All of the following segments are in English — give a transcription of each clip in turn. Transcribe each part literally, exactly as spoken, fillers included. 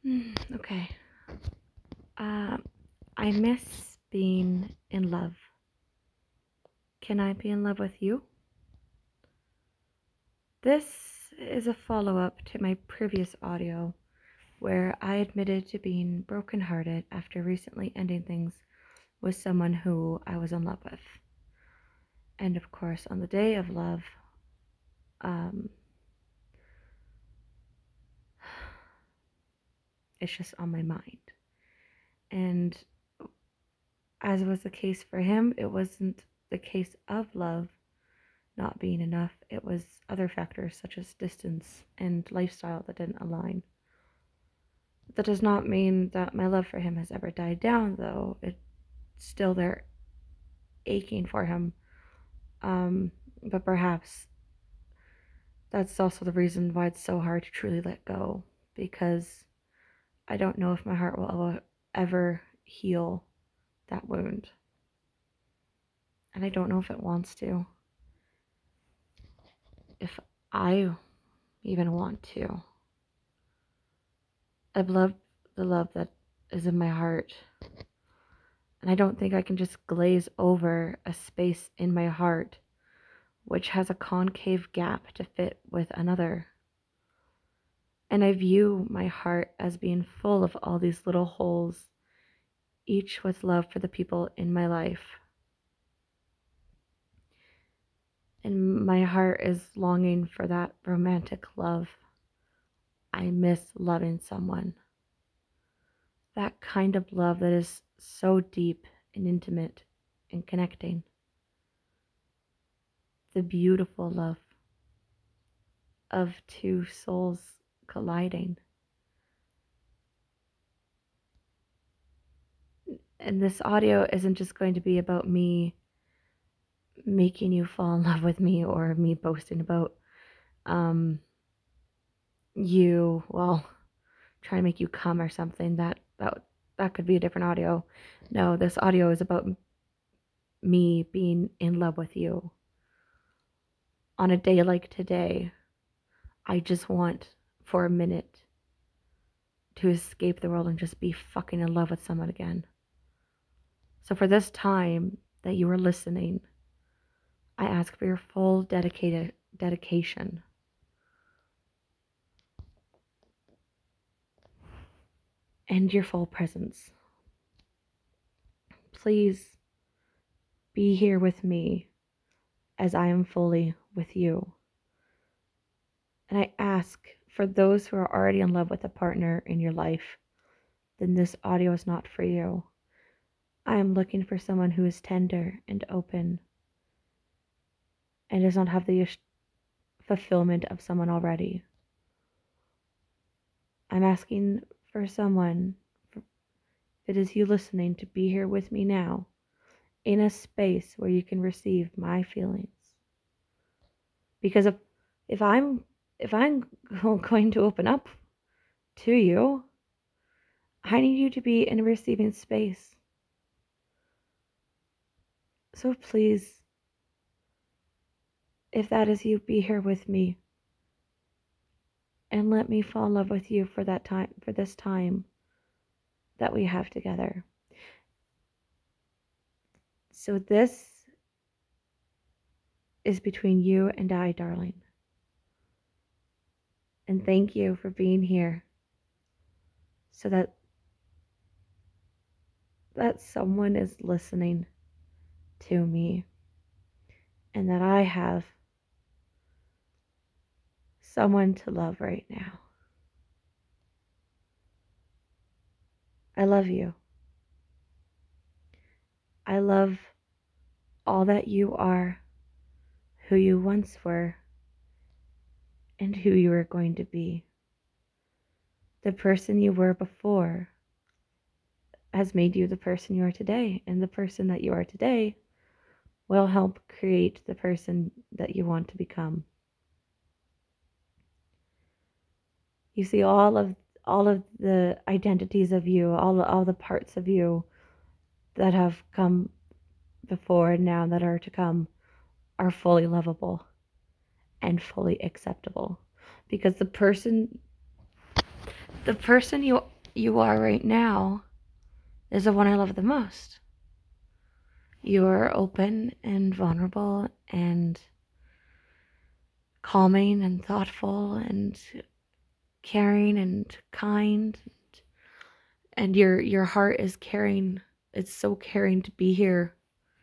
Mm, okay. Uh, I miss being in love. Can I be in love with you? This is a follow up to my previous audio where I admitted to being brokenhearted after recently ending things with someone who I was in love with. And of course, on the day of love, um, it's just on my mind. And as was the case for him, it wasn't the case of love not being enough. It was other factors such as distance and lifestyle that didn't align. That does not mean that my love for him has ever died down, though. It's still there aching for him. Um, but perhaps that's also the reason why it's so hard to truly let go, because I don't know if my heart will ever heal that wound. And I don't know if it wants to. If I even want to. I've loved the love that is in my heart. And I don't think I can just glaze over a space in my heart which has a concave gap to fit with another. And I view my heart as being full of all these little holes, each with love for the people in my life. And my heart is longing for that romantic love. I miss loving someone. That kind of love that is so deep and intimate and connecting. The beautiful love of two souls colliding. And this audio isn't just going to be about me making you fall in love with me or me boasting about um you, well, trying to make you come or something. That that that could be a different audio. No, this audio is about me being in love with you. On a day like today, I just want for a minute to escape the world and just be fucking in love with someone again. So for this time that you are listening, I ask for your full dedicated dedication and your full presence. Please be here with me as I am fully with you. And I ask for those who are already in love with a partner in your life, then this audio is not for you. I am looking for someone who is tender and open and does not have the fulfillment of someone already. I'm asking for someone, if it is you listening, to be here with me now in a space where you can receive my feelings. Because if if I'm if I'm going to open up to you, I need you to be in a receiving space. So please, if that is you, be here with me and let me fall in love with you for that time, for this time that we have together. So this is between you and I, darling. And thank you for being here so that that someone is listening to me and that I have someone to love right now. I love you. I love all that you are, who you once were, and who you are going to be. The person you were before has made you the person you are today, and the person that you are today will help create the person that you want to become. You see, all of all of the identities of you, all all the parts of you that have come before and now that are to come are fully lovable and fully acceptable, because the person the person you you are right now is the one I love the most. You're open and vulnerable and calming and thoughtful and caring and kind, and your your heart is caring. It's so caring to be here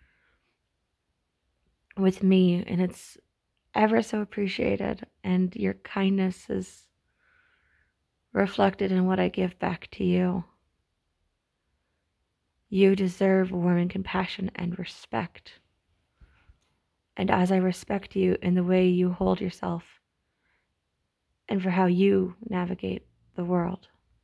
with me, and it's ever so appreciated, and your kindness is reflected in what I give back to you. You deserve warm compassion and respect. And as I respect you in the way you hold yourself and for how you navigate the world,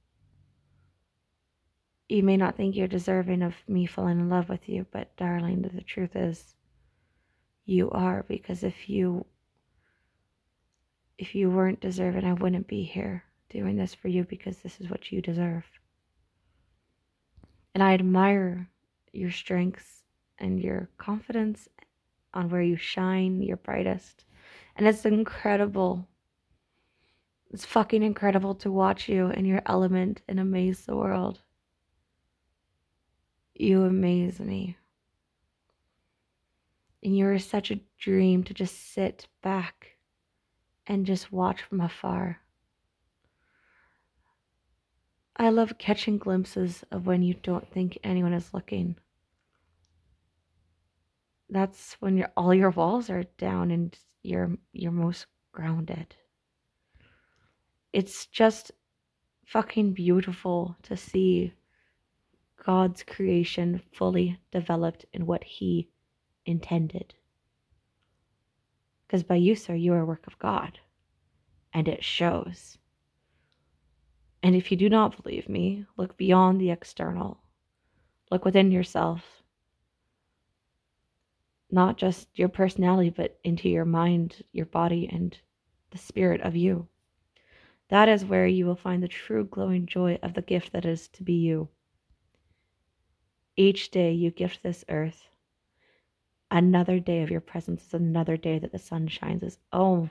you may not think you're deserving of me falling in love with you, but darling, the truth is you are, because if you if you weren't deserving, I wouldn't be here doing this for you, because this is what you deserve. And I admire your strengths and your confidence on where you shine your brightest. And it's incredible. It's fucking incredible to watch you in your element and amaze the world. You amaze me. And you're such a dream to just sit back and just watch from afar. I love catching glimpses of when you don't think anyone is looking. That's when your all your walls are down and you're you're most grounded. It's just fucking beautiful to see God's creation fully developed in what he intended. Because by you, sir, you are a work of God, and it shows. And if you do not believe me, look beyond the external. Look within yourself. Not just your personality, but into your mind, your body, and the spirit of you. That is where you will find the true glowing joy of the gift that is to be you. Each day you gift this earth. Another day of your presence is another day that the sun shines. Is oh,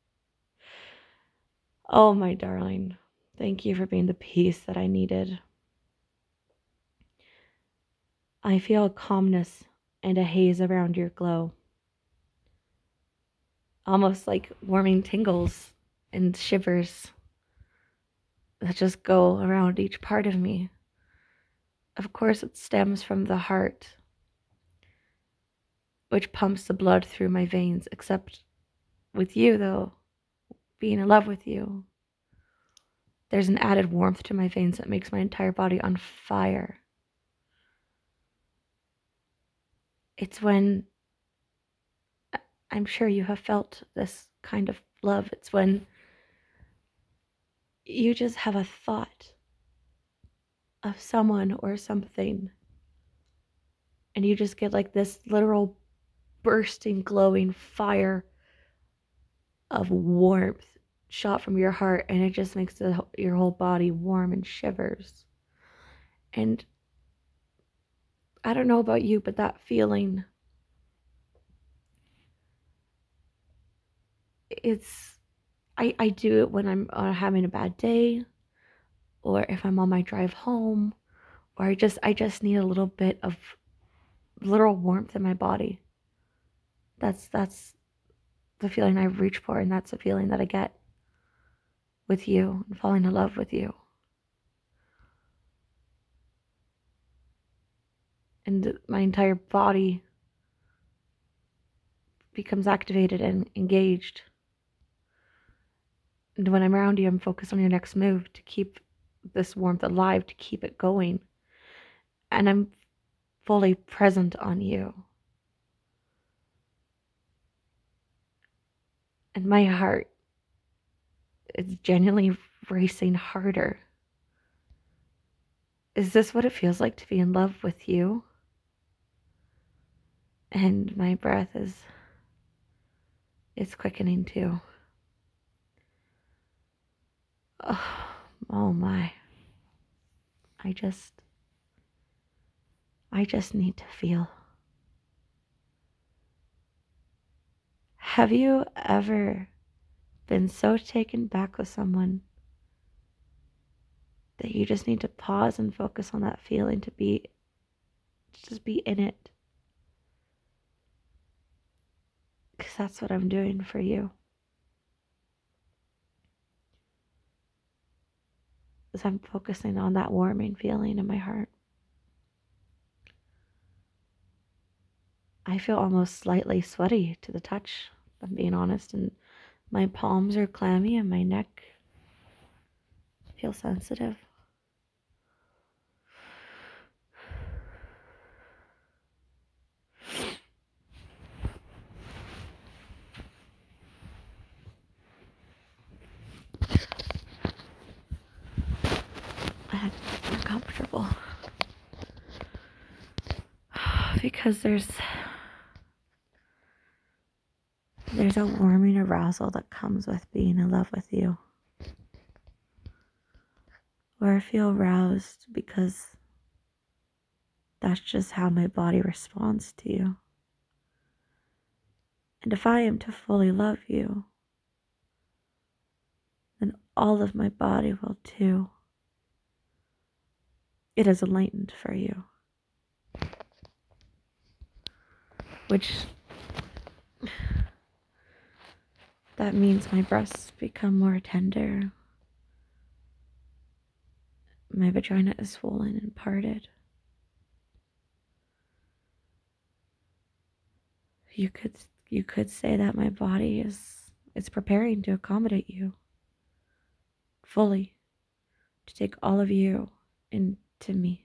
oh my darling. Thank you for being the peace that I needed. I feel a calmness and a haze around your glow. Almost like warming tingles and shivers that just go around each part of me. Of course, it stems from the heart, which pumps the blood through my veins, except with you, though, being in love with you, there's an added warmth to my veins that makes my entire body on fire. It's when, I'm sure you have felt this kind of love, it's when you just have a thought of someone or something, and you just get like this literal bursting, glowing fire of warmth shot from your heart, and it just makes the, your whole body warm and shivers. And I don't know about you, but that feeling, it's, I, I do it when I'm uh, having a bad day, or if I'm on my drive home, or I just I just need a little bit of literal warmth in my body. That's that's the feeling I reach for, and that's the feeling that I get with you and falling in love with you. And my entire body becomes activated and engaged. And when I'm around you, I'm focused on your next move to keep this warmth alive, to keep it going. And I'm fully present on you. And my heart is genuinely racing harder. Is this what it feels like to be in love with you? And my breath is it's quickening too. Oh, oh my. I just I just need to feel. Have you ever been so taken back with someone that you just need to pause and focus on that feeling, to be, just be in it. Because that's what I'm doing for you. Is I'm focusing on that warming feeling in my heart. I feel almost slightly sweaty to the touch, if I'm being honest, and my palms are clammy and my neck feels sensitive. I had to get more comfortable. Because there's there's a warming arousal that comes with being in love with you. Where I feel aroused because that's just how my body responds to you. And if I am to fully love you, then all of my body will too. It is enlightened for you. Which, that means my breasts become more tender. My vagina is swollen and parted. You could you could say that my body is is preparing to accommodate you fully, to take all of you into me.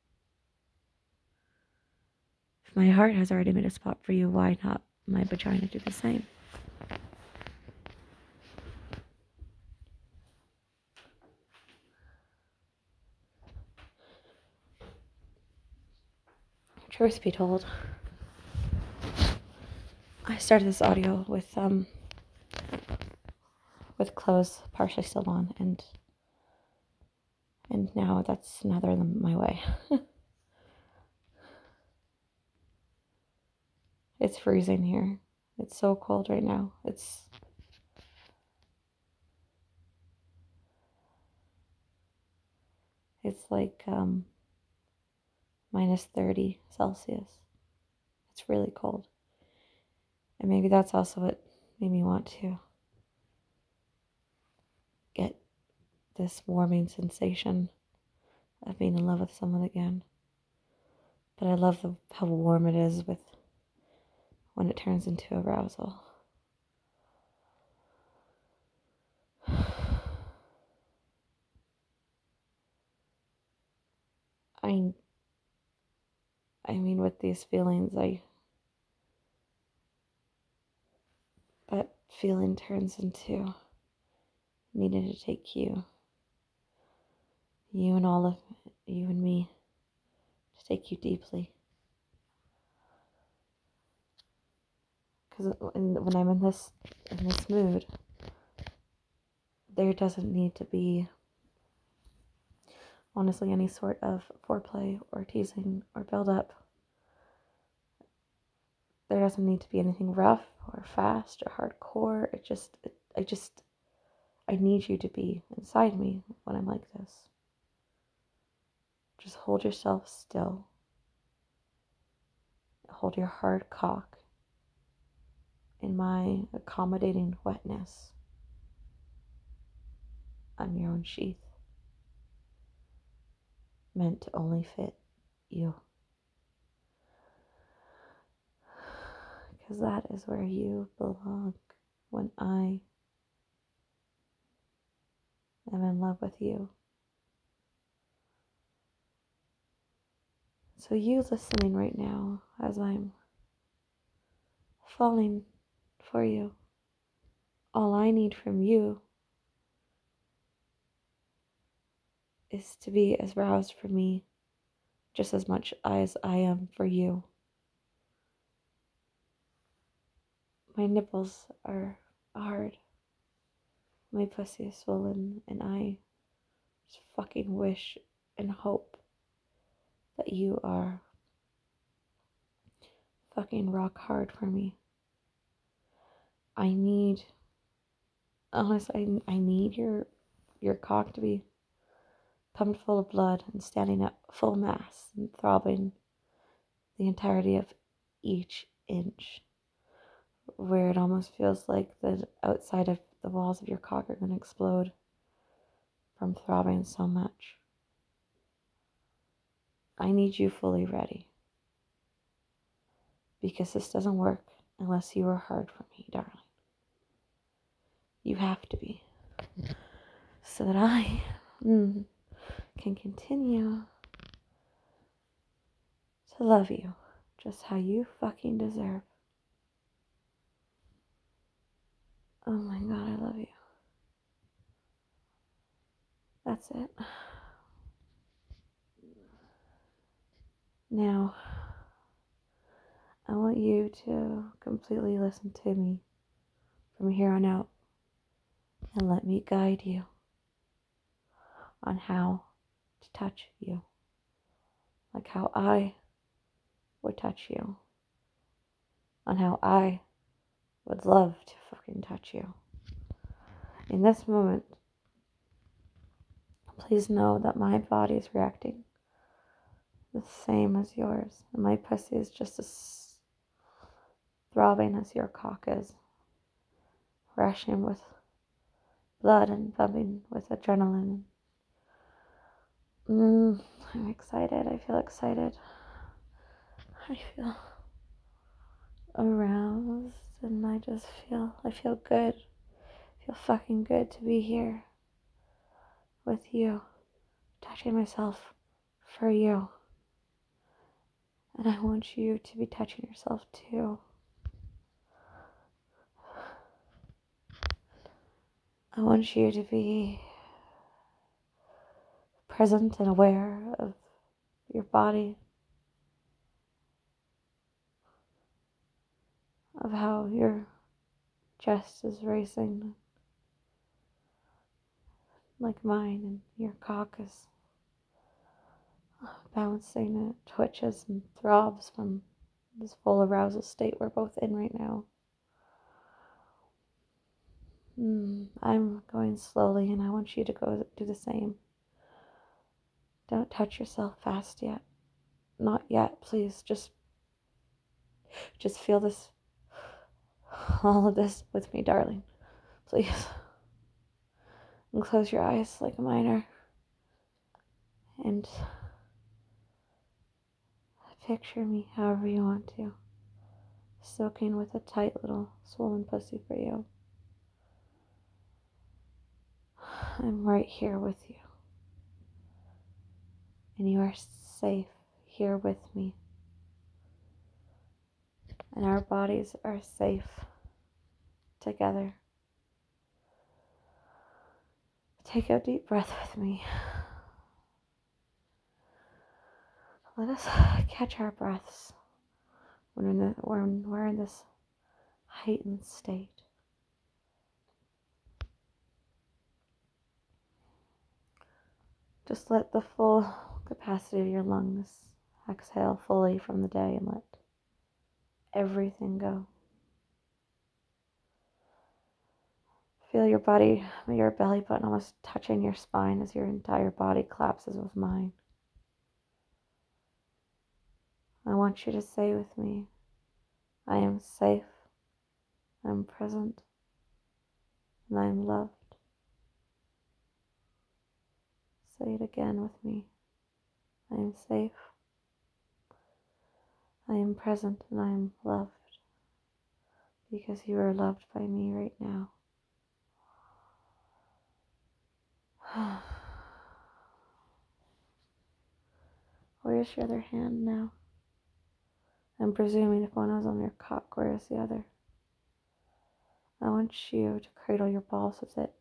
If my heart has already made a spot for you, why not my vagina do the same? Truth be told, I started this audio with um with clothes partially still on, and and now that's another than my way. It's freezing here. It's so cold right now. It's it's like um minus thirty Celsius. It's really cold. And maybe that's also what made me want to get this warming sensation of being in love with someone again. But I love the, how warm it is with when it turns into arousal. I I mean, with these feelings, I that feeling turns into needing to take you, you and all of you and me, to take you deeply. Because when I'm in this in this mood, there doesn't need to be, honestly, any sort of foreplay or teasing or build up. There doesn't need to be anything rough or fast or hardcore. It just, it, I just, I need you to be inside me when I'm like this. Just hold yourself still. Hold your hard cock in my accommodating wetness on your own sheath, meant to only fit you. Because that is where you belong when I am in love with you. So you listening right now as I'm falling for you, all I need from you is to be as roused for me just as much as I am for you. My nipples are hard. My pussy is swollen, and I just fucking wish and hope that you are fucking rock hard for me. I need, honestly, I, I need your your cock to be pumped full of blood and standing at full mass and throbbing the entirety of each inch, where it almost feels like the outside of the walls of your cock are going to explode from throbbing so much. I need you fully ready, because this doesn't work unless you are hard for me, darling. You have to be, so that I mm, can continue to love you just how you fucking deserve. Oh my God, I love you. That's it. Now, I want you to completely listen to me from here on out and let me guide you on how to touch you, like how I would touch you, on how I would love to fucking touch you. In this moment, please know that my body is reacting the same as yours, and my pussy is just as throbbing as your cock is, rushing with blood and bubbling with adrenaline. Mm, I'm excited. I feel excited. I feel aroused, and I just feel, I feel good. I feel fucking good to be here with you, touching myself for you. And I want you to be touching yourself too. I want you to be present and aware of your body, of how your chest is racing like mine, and your cock is bouncing, and it twitches and throbs from this full arousal state we're both in right now. Mm, I'm going slowly, and I want you to go do the same. Don't touch yourself fast yet. Not yet, please. Just, just feel this, all of this with me, darling. Please. And close your eyes like a minor. And picture me however you want to, soaking with a tight little swollen pussy for you. I'm right here with you. And you are safe here with me. And our bodies are safe together. Take a deep breath with me. Let us catch our breaths when we're in, the, when we're in this heightened state. Just let the full capacity of your lungs exhale fully from the day, and let everything go. Feel your body, your belly button almost touching your spine as your entire body collapses with mine. I want you to say with me, I am safe, I'm present, and I am loved. Say it again with me. I am safe, I am present, and I am loved, because you are loved by me right now. Where's your other hand now? I'm presuming if one was on your cock, where is the other? I want you to cradle your balls with it.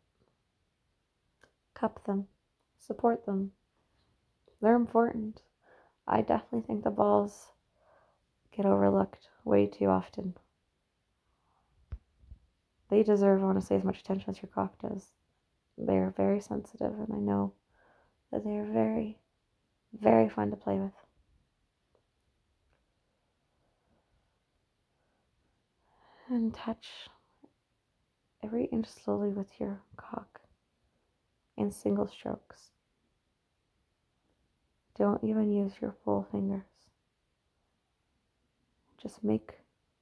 Cup them. Support them. They're important. I definitely think the balls get overlooked way too often. They deserve, I want to say, as much attention as your cock does. They are very sensitive, and I know that they are very, very fun to play with. And touch every inch slowly with your cock in single strokes. Don't even use your full fingers. Just make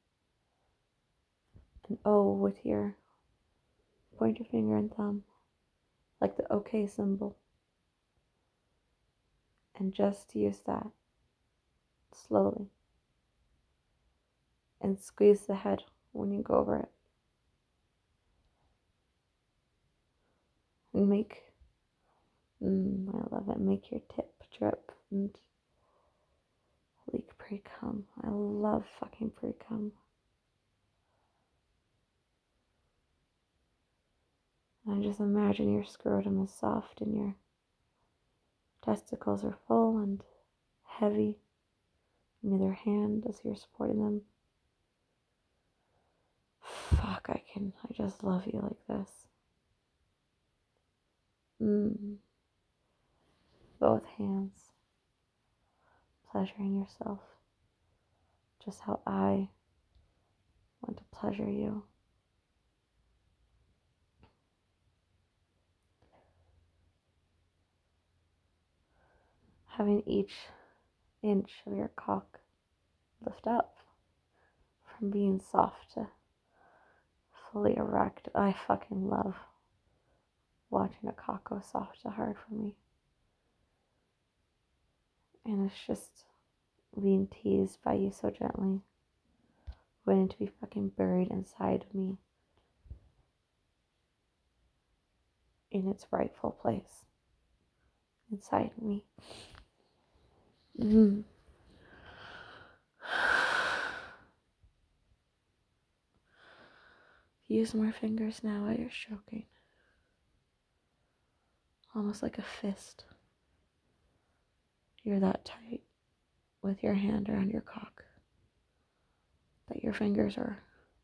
an O with your pointer finger and thumb, like the OK symbol. And just use that slowly. And squeeze the head when you go over it. And make, mm, I love it, make your tip drip and leak pre-cum. I love fucking pre-cum. And just imagine your scrotum is soft and your testicles are full and heavy in either hand as you're supporting them. Fuck, I can, I just love you like this. Mm. Both hands. Pleasuring yourself. Just how I want to pleasure you. Having each inch of your cock lift up from being soft to fully erect. I fucking love watching a cock go soft to hard for me. And it's just being teased by you so gently, waiting to be fucking buried inside of me in its rightful place inside me. Mm. Use more fingers now while you're stroking. Almost like a fist. You're that tight with your hand around your cock that your fingers are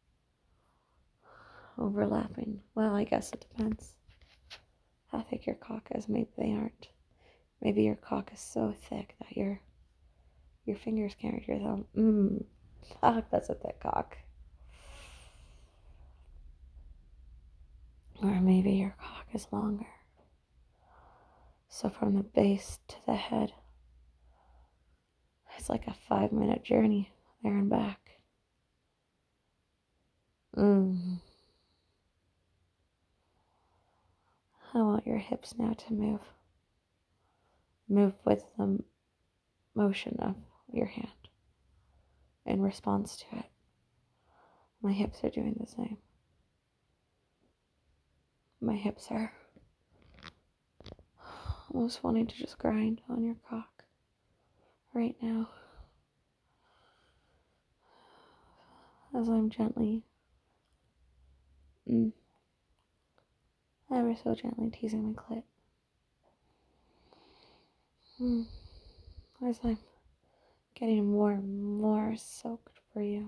overlapping. Well, I guess it depends how thick your cock is. Maybe they aren't. Maybe your cock is so thick that your your fingers can't reach your thumb. Mmm. Fuck, that's a thick cock. Or maybe your cock is longer. So from the base to the head, it's like a five minute journey there and back. Mmm. I want your hips now to move. Move with the motion of your hand in response to it. My hips are doing the same. My hips are almost wanting to just grind on your cock right now as I'm gently, mm, ever so gently teasing my clit. Mm, as I'm getting more and more soaked for you.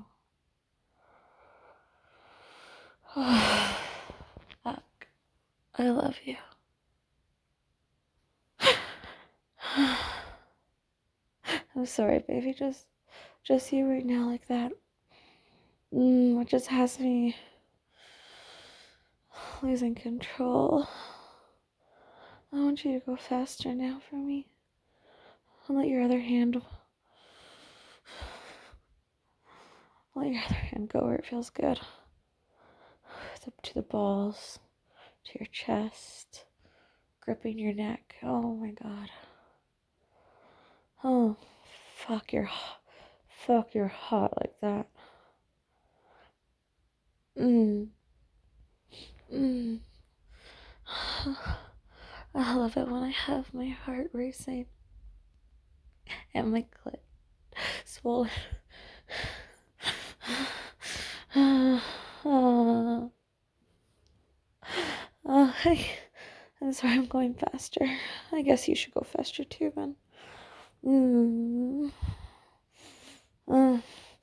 Fuck. I love you. I'm sorry, baby. Just, just you right now like that. Mm, it just has me losing control. I want you to go faster now for me. And let your other hand, let your other hand go where it feels good. Up to the balls, to your chest, gripping your neck. Oh my god. Oh, fuck, you're hot. Fuck, you're hot like that. Mmm. Mmm. I love it when I have my heart racing and my clit swollen. uh, uh, uh, I, I'm sorry, I'm going faster. I guess you should go faster too, then. Mm. Uh.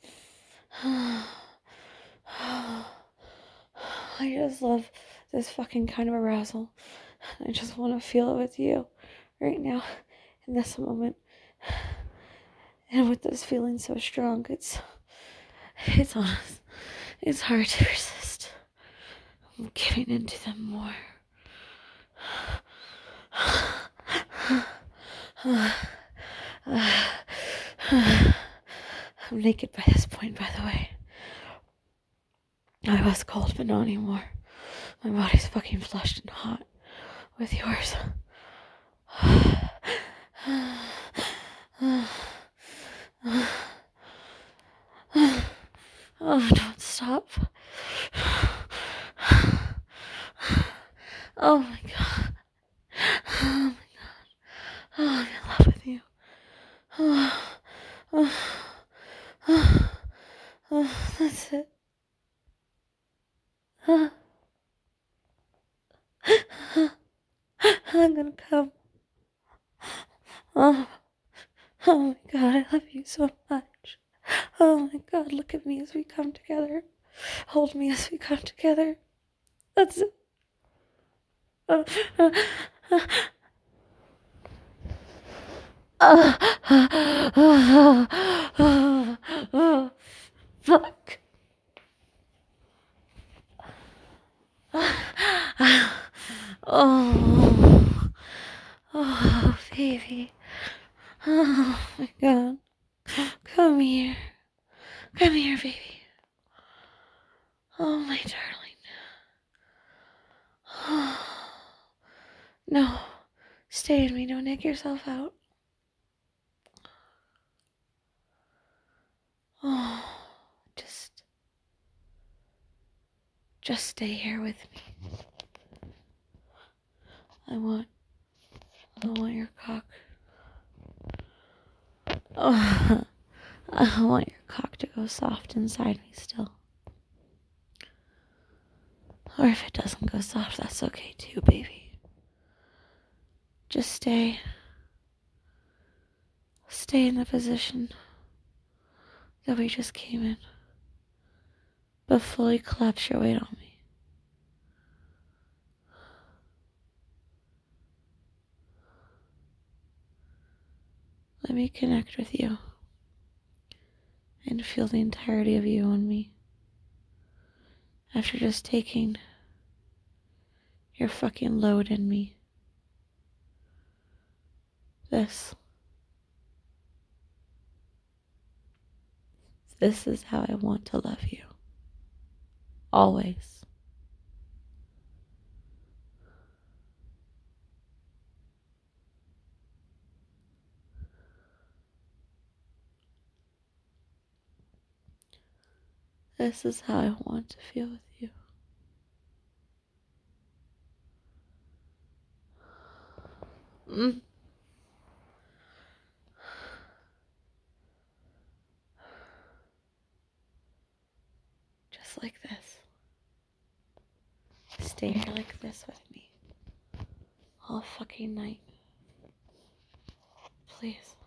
I just love this fucking kind of arousal. I just want to feel it with you right now in this moment. And with this feeling so strong, it's it's honest. It's hard to resist. I'm giving into them more. I'm naked by this point, by the way. I was cold, but not anymore. My body's fucking flushed and hot with yours. Oh, don't stop. Oh my god. Oh my god. Oh, I'm in love with you. Oh, oh, oh, oh, that's it. Oh, I'm gonna come. Oh, oh my god, I love you so much. Oh my god, look at me as we come together. Hold me as we come together. That's it. Oh, oh, oh, oh, oh, oh, fuck. Oh, oh, baby. Oh my god. Come here. Come here, baby. Oh, my darling. Oh, no. Stay in me. Don't egg yourself out. Oh, just, just stay here with me. I want, I want your cock. Oh, I want your cock to go soft inside me still. Or if it doesn't go soft, that's okay too, baby. Just stay. Stay in the position that we just came in. But fully collapse your weight on me. Let me connect with you and feel the entirety of you on me. After just taking your fucking load in me. This. This is how I want to love you. Always. This is how I want to feel with you. Mm. Just like this. Stay here like this with me. All fucking night. Please.